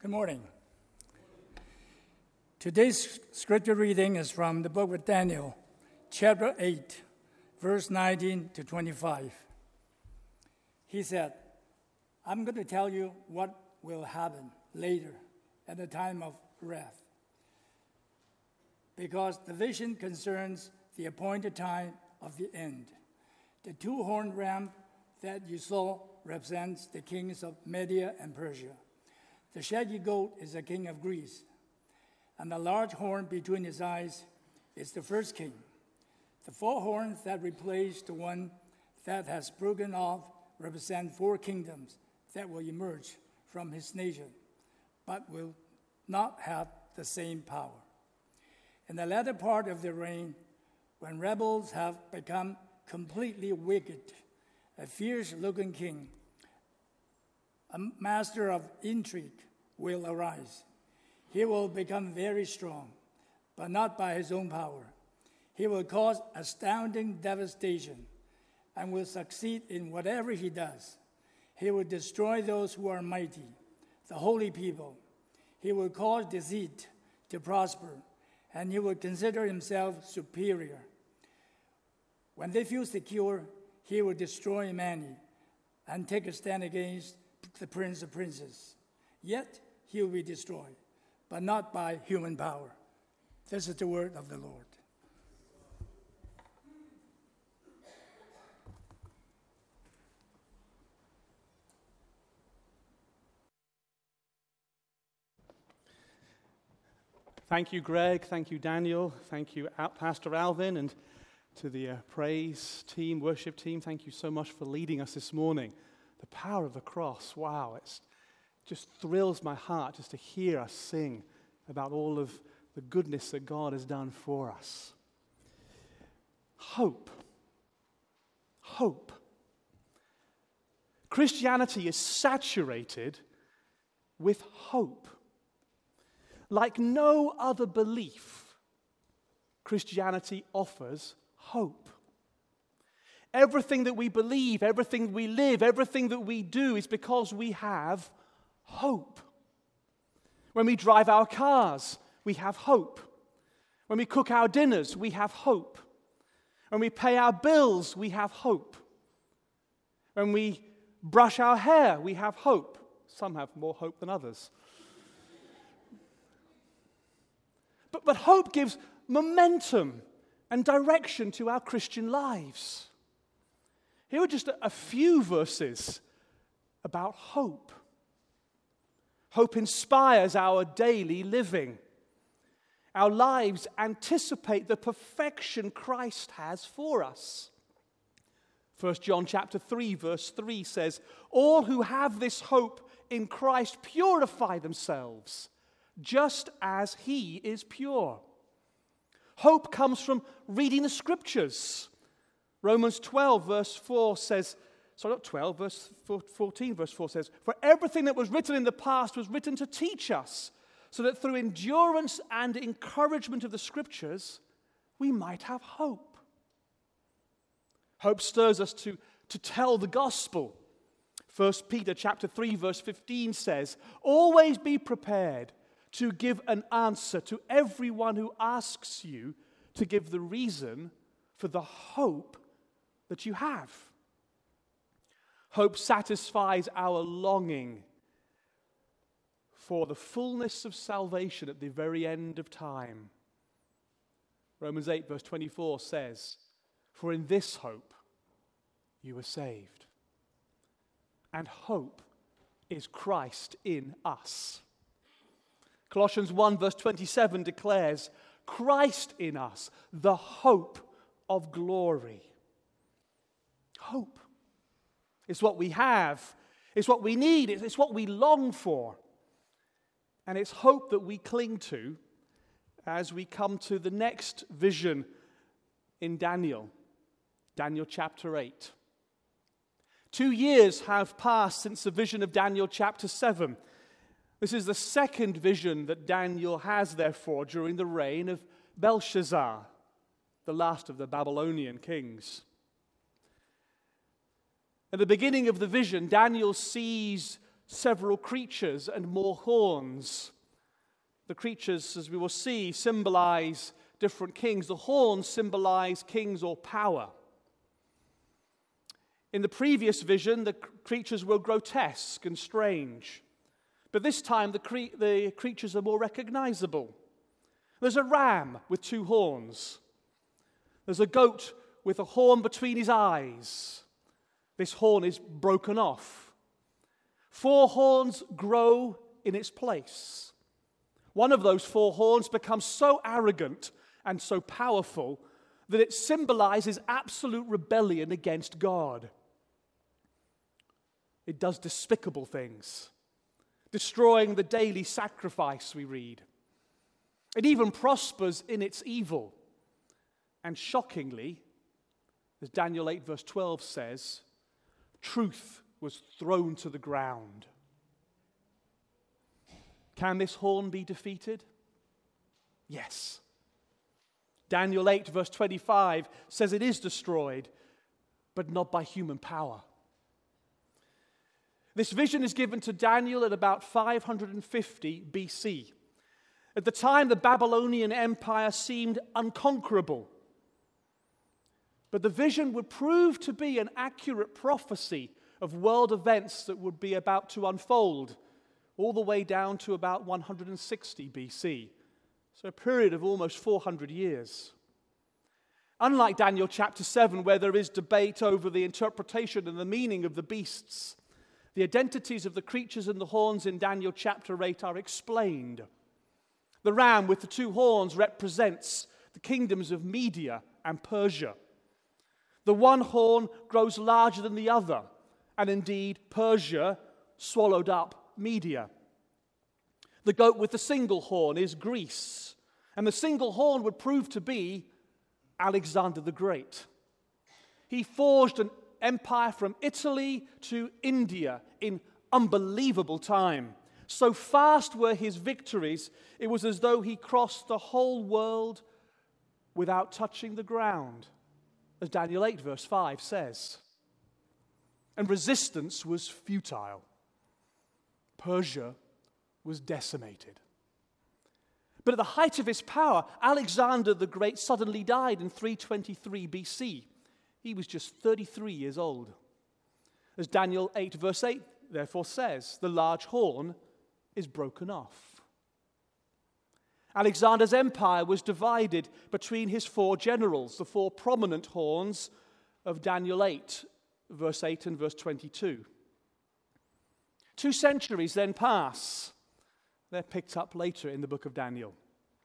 Good morning. Today's scripture reading is from the book of Daniel, chapter 8, verse 19 to 25. He said, I'm going to tell you what will happen later at the time of wrath, because the vision concerns the appointed time of the end. The two-horned ram that you saw represents the kings of Media and Persia. The shaggy goat is the king of Greece, and the large horn between his eyes is the first king. The four horns that replace the one that has broken off represent four kingdoms that will emerge from his nation, but will not have the same power. In the latter part of the reign, when rebels have become completely wicked, a fierce-looking king, a master of intrigue, will arise. He will become very strong, but not by his own power. He will cause astounding devastation and will succeed in whatever he does. He will destroy those who are mighty, the holy people. He will cause deceit to prosper, and he will consider himself superior. When they feel secure, he will destroy many and take a stand against the Prince of Princes. Yet he will be destroyed, but not by human power. This is the word of the Lord. Thank you, Greg. Thank you, Daniel. Thank you, Pastor Alvin, and to the praise team, worship team. Thank you so much for leading us this morning. The power of the cross. Wow, it just thrills my heart just to hear us sing about all of the goodness that God has done for us. Hope. Hope. Christianity is saturated with hope. Like no other belief, Christianity offers hope. Everything that we believe, everything we live, everything that we do is because we have hope. When we drive our cars, we have hope. When we cook our dinners, we have hope. When we pay our bills, we have hope. When we brush our hair, we have hope. Some have more hope than others. But hope gives momentum and direction to our Christian lives. Here are just a few verses about hope. Hope inspires our daily living. Our lives anticipate the perfection Christ has for us. 1 John chapter 3, verse 3 says, all who have this hope in Christ purify themselves, just as he is pure. Hope comes from reading the scriptures. Romans 12, verse 4 says, verse 14, verse 4 says, for everything that was written in the past was written to teach us, so that through endurance and encouragement of the scriptures, we might have hope. Hope stirs us to tell the gospel. 1 Peter chapter 3, verse 15 says, always be prepared to give an answer to everyone who asks you to give the reason for the hope that you have. Hope satisfies our longing for the fullness of salvation at the very end of time. Romans 8, verse 24 says, for in this hope you are saved. And hope is Christ in us. Colossians 1, verse 27 declares, Christ in us, the hope of glory. Hope. It's what we have. It's what we need. It's what we long for. And it's hope that we cling to as we come to the next vision in Daniel chapter 8. 2 years have passed since the vision of Daniel chapter 7. This is the second vision that Daniel has, therefore, during the reign of Belshazzar, the last of the Babylonian kings. At the beginning of the vision, Daniel sees several creatures and more horns. The creatures, as we will see, symbolize different kings. The horns symbolize kings or power. In the previous vision, the creatures were grotesque and strange. But this time, the creatures are more recognizable. There's a ram with 2 horns. There's a goat with a horn between his eyes. This horn is broken off. 4 horns grow in its place. One of those 4 horns becomes so arrogant and so powerful that it symbolizes absolute rebellion against God. It does despicable things, destroying the daily sacrifice, we read. It even prospers in its evil. And shockingly, as Daniel 8 verse 12 says, truth was thrown to the ground. Can this horn be defeated? Yes. Daniel 8 verse 25 says it is destroyed, but not by human power. This vision is given to Daniel at about 550 BC. At the time, the Babylonian Empire seemed unconquerable. But the vision would prove to be an accurate prophecy of world events that would be about to unfold, all the way down to about 160 BC. So a period of almost 400 years. Unlike Daniel chapter 7, where there is debate over the interpretation and the meaning of the beasts, the identities of the creatures and the horns in Daniel chapter 8 are explained. The ram with the 2 horns represents the kingdoms of Media and Persia. The one horn grows larger than the other, and indeed Persia swallowed up Media. The goat with the single horn is Greece, and the single horn would prove to be Alexander the Great. He forged an empire from Italy to India in unbelievable time. So fast were his victories, it was as though he crossed the whole world without touching the ground, as Daniel 8 verse 5 says. And resistance was futile. Persia was decimated. But at the height of his power, Alexander the Great suddenly died in 323 BC. He was just 33 years old. As Daniel 8 verse 8 therefore says, the large horn is broken off. Alexander's empire was divided between his 4 generals, the 4 prominent horns of Daniel 8, verse 8 and verse 22. 2 centuries then pass. They're picked up later in the book of Daniel.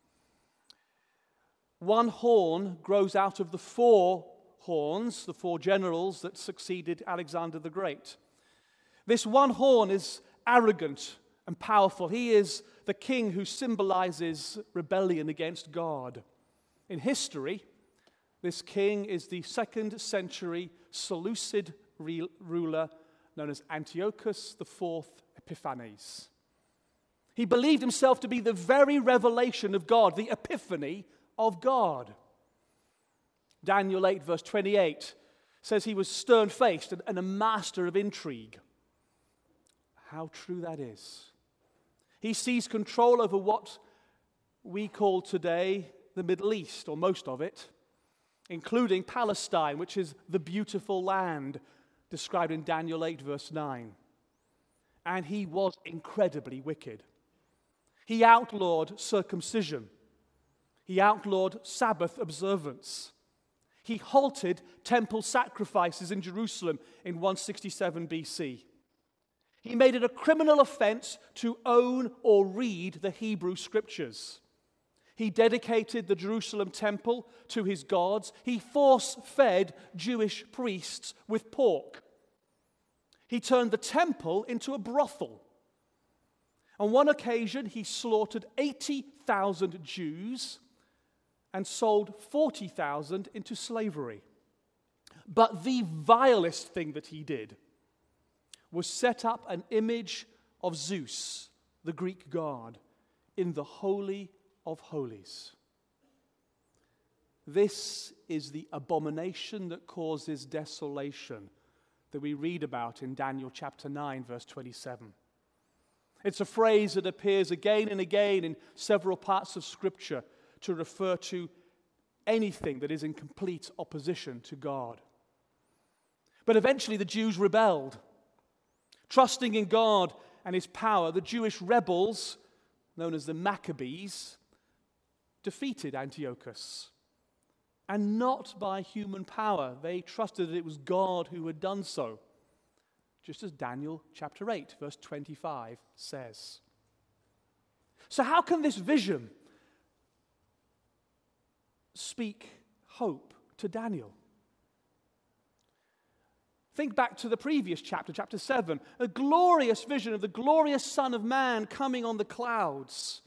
One horn grows out of the 4 horns, the 4 generals that succeeded Alexander the Great. This one horn is arrogant and powerful. He is the king who symbolizes rebellion against God. In history, this king is the 2nd century Seleucid ruler known as Antiochus IV Epiphanes. He believed himself to be the very revelation of God, the epiphany of God. Daniel 8 verse 28 says he was stern-faced and a master of intrigue. How true that is. He seized control over what we call today the Middle East, or most of it, including Palestine, which is the beautiful land described in Daniel 8 verse 9. And he was incredibly wicked. He outlawed circumcision. He outlawed Sabbath observance. He halted temple sacrifices in Jerusalem in 167 BC. He made it a criminal offense to own or read the Hebrew Scriptures. He dedicated the Jerusalem temple to his gods. He force-fed Jewish priests with pork. He turned the temple into a brothel. On one occasion, he slaughtered 80,000 Jews and sold 40,000 into slavery. But the vilest thing that he did was set up an image of Zeus, the Greek god, in the Holy of Holies. This is the abomination that causes desolation that we read about in Daniel chapter 9, verse 27. It's a phrase that appears again and again in several parts of Scripture to refer to anything that is in complete opposition to God. But eventually the Jews rebelled. Trusting in God and his power, the Jewish rebels, known as the Maccabees, defeated Antiochus. And not by human power. They trusted that it was God who had done so. Just as Daniel chapter 8, verse 25 says. So how can this vision speak hope to Daniel? Think back to the previous chapter, chapter 7, a glorious vision of the glorious Son of Man coming on the clouds.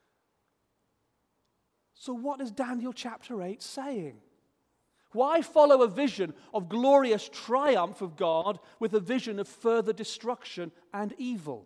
So what is Daniel chapter 8 saying? Why follow a vision of glorious triumph of God with a vision of further destruction and evil?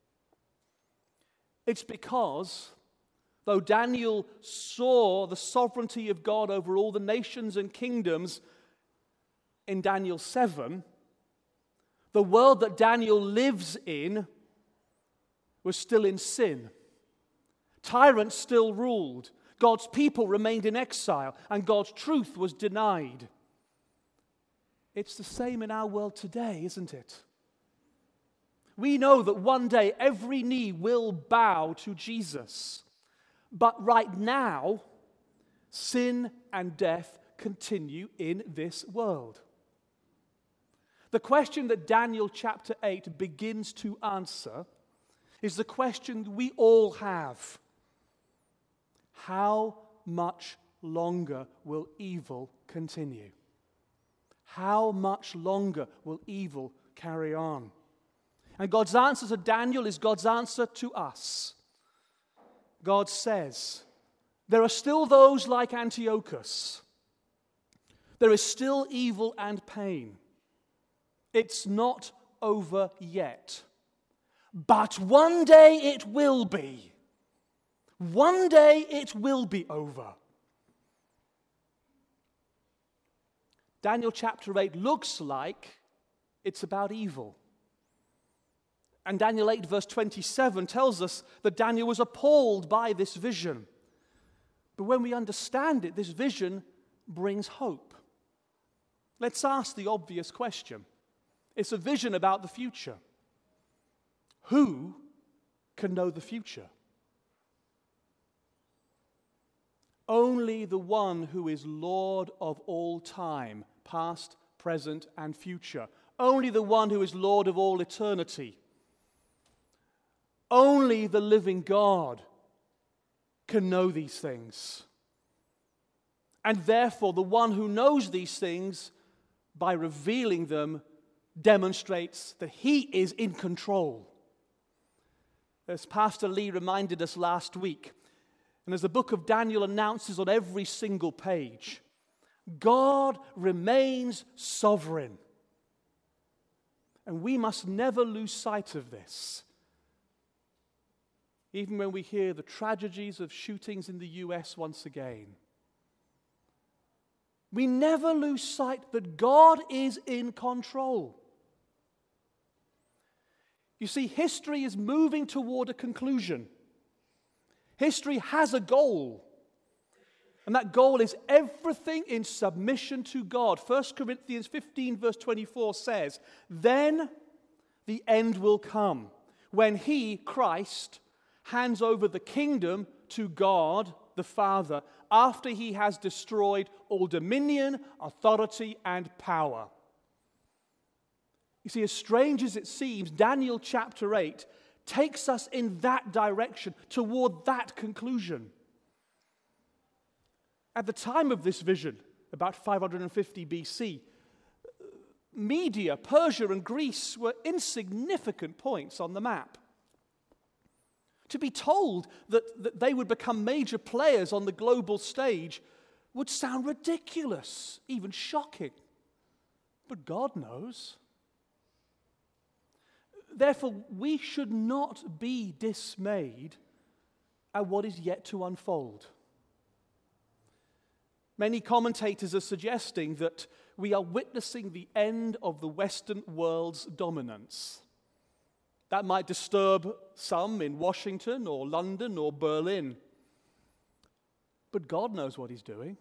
It's because, though Daniel saw the sovereignty of God over all the nations and kingdoms in Daniel 7, the world that Daniel lives in was still in sin. Tyrants still ruled. God's people remained in exile, and God's truth was denied. It's the same in our world today, isn't it? We know that one day every knee will bow to Jesus. But right now, sin and death continue in this world. The question that Daniel chapter 8 begins to answer is the question we all have. How much longer will evil continue? How much longer will evil carry on? And God's answer to Daniel is God's answer to us. God says, there are still those like Antiochus. There is still evil and pain. It's not over yet. But one day it will be. One day it will be over. Daniel chapter 8 looks like it's about evil. And Daniel 8 verse 27 tells us that Daniel was appalled by this vision. But when we understand it, this vision brings hope. Let's ask the obvious question. It's a vision about the future. Who can know the future? Only the one who is Lord of all time, past, present, and future. Only the one who is Lord of all eternity. Only the living God can know these things. And therefore, the one who knows these things, by revealing them, demonstrates that he is in control. As Pastor Lee reminded us last week, and as the book of Daniel announces on every single page, God remains sovereign. And we must never lose sight of this. Even when we hear the tragedies of shootings in the US once again. We never lose sight that God is in control. You see, history is moving toward a conclusion. History has a goal. And that goal is everything in submission to God. 1 Corinthians 15 verse 24 says, "Then the end will come, when he, Christ, hands over the kingdom to God the Father, after he has destroyed all dominion, authority, and power." You see, as strange as it seems, Daniel chapter 8 takes us in that direction, toward that conclusion. At the time of this vision, about 550 BC, Media, Persia, and Greece were insignificant points on the map. To be told that they would become major players on the global stage would sound ridiculous, even shocking. But God knows. Therefore, we should not be dismayed at what is yet to unfold. Many commentators are suggesting that we are witnessing the end of the Western world's dominance. That might disturb some in Washington or London or Berlin. But God knows what he's doing.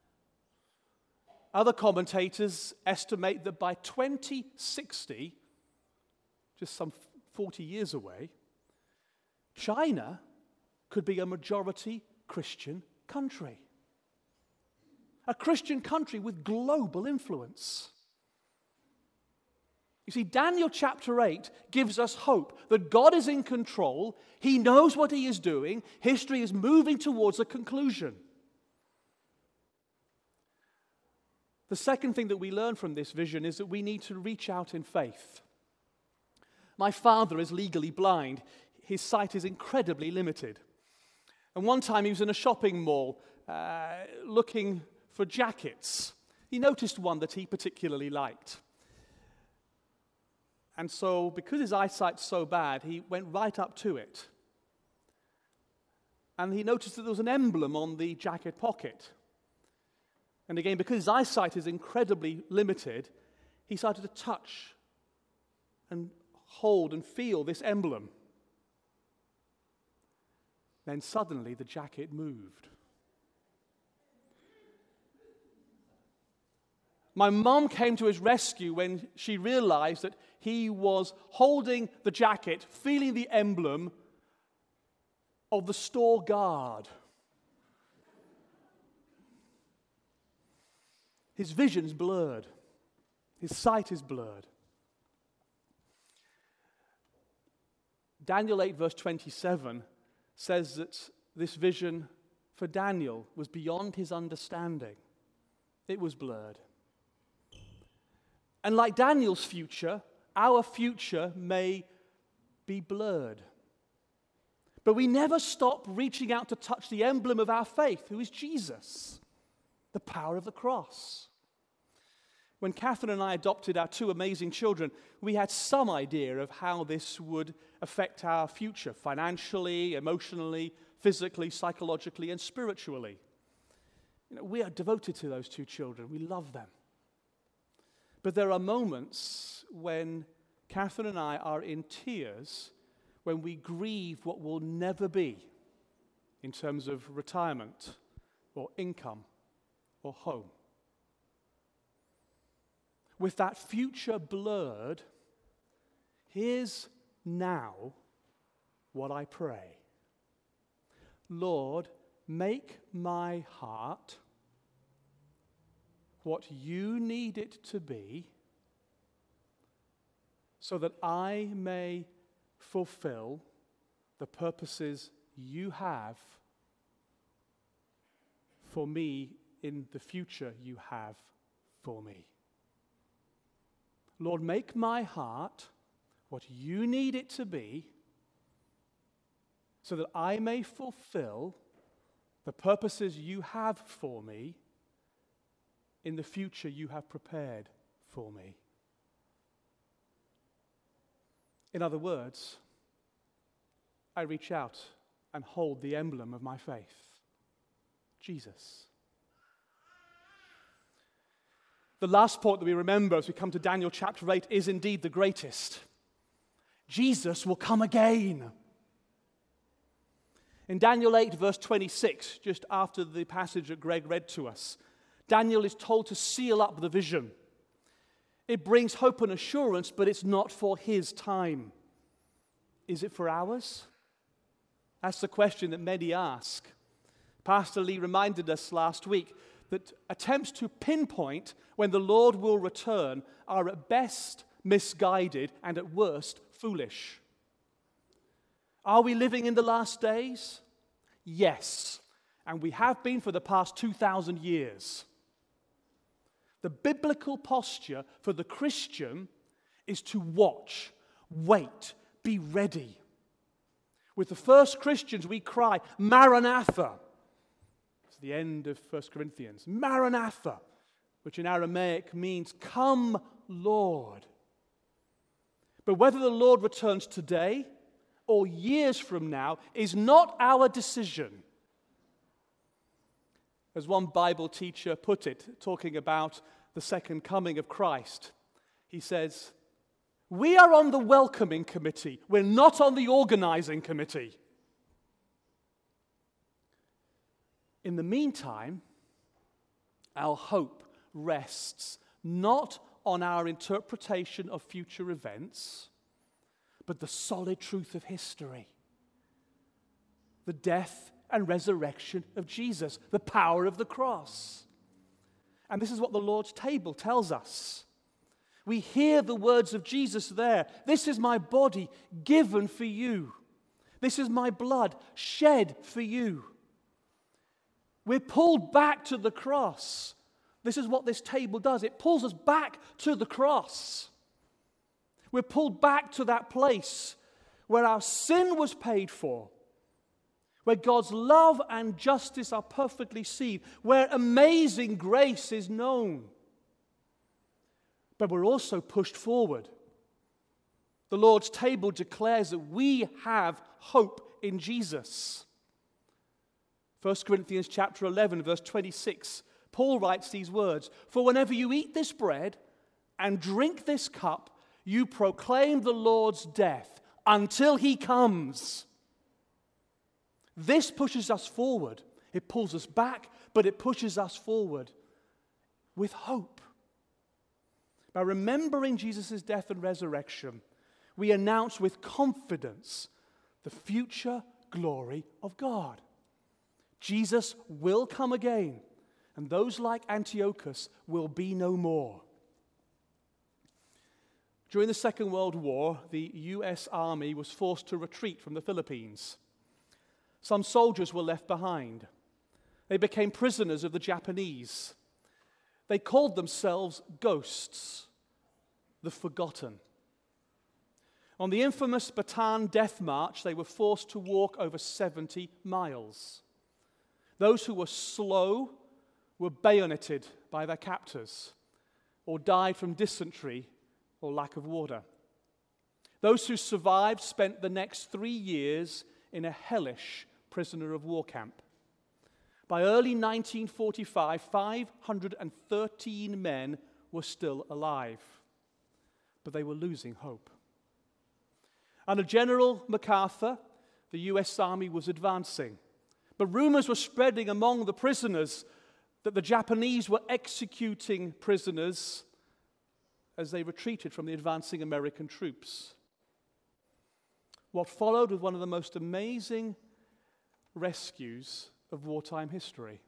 Other commentators estimate that by 2060, just some 40 years away, China could be a majority Christian country. A Christian country with global influence. You see, Daniel chapter 8 gives us hope that God is in control. He knows what he is doing. History is moving towards a conclusion. The second thing that we learn from this vision is that we need to reach out in faith. My father is legally blind. His sight is incredibly limited. And one time he was in a shopping mall looking for jackets. He noticed one that he particularly liked. And so, because his eyesight's so bad, he went right up to it. And he noticed that there was an emblem on the jacket pocket. And again, because his eyesight is incredibly limited, he started to touch and hold and feel this emblem. Then suddenly the jacket moved. My mom came to his rescue when she realized that he was holding the jacket, feeling the emblem of the store guard. His vision's blurred. His sight is blurred. Daniel 8 verse 27 says that this vision for Daniel was beyond his understanding. It was blurred. And like Daniel's future, our future may be blurred. But we never stop reaching out to touch the emblem of our faith, who is Jesus, the power of the cross. When Catherine and I adopted our two amazing children, we had some idea of how this would affect our future, financially, emotionally, physically, psychologically, and spiritually. We are devoted to those two children. We love them. But there are moments when Catherine and I are in tears when we grieve what will never be in terms of retirement or income or home. With that future blurred, here's now what I pray. Lord, make my heart what you need it to be, so that I may fulfill the purposes you have for me in the future you have for me. Lord, make my heart what you need it to be, so that I may fulfill the purposes you have for me in the future you have prepared for me. In other words, I reach out and hold the emblem of my faith, Jesus. The last point that we remember as we come to Daniel chapter 8 is indeed the greatest. Jesus will come again. In Daniel 8 verse 26, just after the passage that Greg read to us, Daniel is told to seal up the vision. It brings hope and assurance, but it's not for his time. Is it for ours? That's the question that many ask. Pastor Lee reminded us last week that attempts to pinpoint when the Lord will return are at best misguided and at worst foolish. Are we living in the last days? Yes, and we have been for the past 2,000 years. The biblical posture for the Christian is to watch, wait, be ready. With the first Christians, we cry, Maranatha. It's the end of 1 Corinthians. Maranatha, which in Aramaic means, come, Lord. But whether the Lord returns today or years from now is not our decision. As one Bible teacher put it, talking about the second coming of Christ, he says, We are on the welcoming committee. We're not on the organizing committee. In the meantime, our hope rests not on our interpretation of future events, but the solid truth of history. The death and resurrection of Jesus, the power of the cross. And this is what the Lord's table tells us. We hear the words of Jesus there. This is my body given for you. This is my blood shed for you. We're pulled back to the cross. This is what this table does. It pulls us back to the cross. We're pulled back to that place where our sin was paid for, where God's love and justice are perfectly seen, where amazing grace is known. But we're also pushed forward. The Lord's table declares that we have hope in Jesus. 1 Corinthians chapter 11, verse 26, Paul writes these words, "For whenever you eat this bread and drink this cup, you proclaim the Lord's death until he comes." This pushes us forward. It pulls us back, but it pushes us forward with hope. By remembering Jesus' death and resurrection, we announce with confidence the future glory of God. Jesus will come again, and those like Antiochus will be no more. During the Second World War, the U.S. Army was forced to retreat from the Philippines. Some soldiers were left behind. They became prisoners of the Japanese. They called themselves ghosts, the forgotten. On the infamous Bataan Death March, they were forced to walk over 70 miles. Those who were slow were bayoneted by their captors or died from dysentery or lack of water. Those who survived spent the next 3 years in a hellish prisoner of war camp. By early 1945, 513 men were still alive, but they were losing hope. Under General MacArthur, the U.S. Army was advancing, but rumors were spreading among the prisoners that the Japanese were executing prisoners as they retreated from the advancing American troops. What followed was one of the most amazing rescues of wartime history.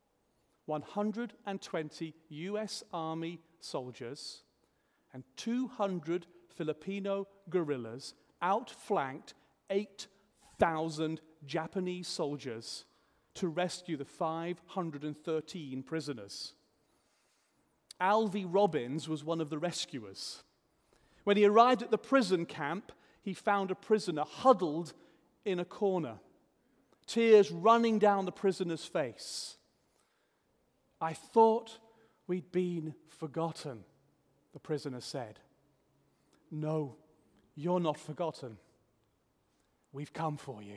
120 U.S. Army soldiers and 200 Filipino guerrillas outflanked 8,000 Japanese soldiers to rescue the 513 prisoners. Alvy Robbins was one of the rescuers. When he arrived at the prison camp, he found a prisoner huddled in a corner, tears running down the prisoner's face. "I thought we'd been forgotten," the prisoner said. "No, you're not forgotten. We've come for you."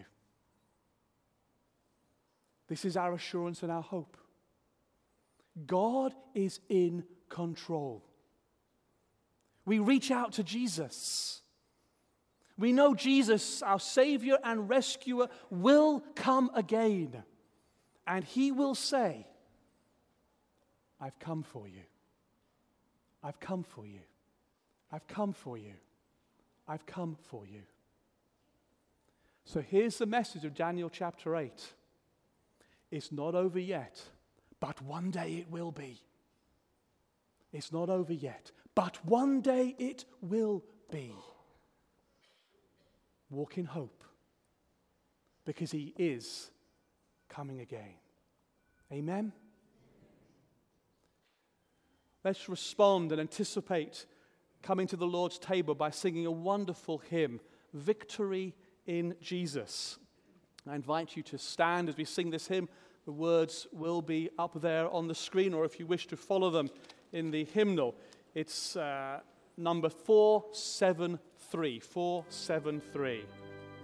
This is our assurance and our hope. God is in control. We reach out to Jesus. We know Jesus, our Savior and Rescuer, will come again. And He will say, "I've come for you. I've come for you. I've come for you. I've come for you." So here's the message of Daniel chapter 8. It's not over yet, but one day it will be. It's not over yet, but one day it will be. Walk in hope, because He is coming again. Amen? Let's respond and anticipate coming to the Lord's table by singing a wonderful hymn, "Victory in Jesus." I invite you to stand as we sing this hymn. The words will be up there on the screen, or if you wish to follow them in the hymnal, it's number 473. 473.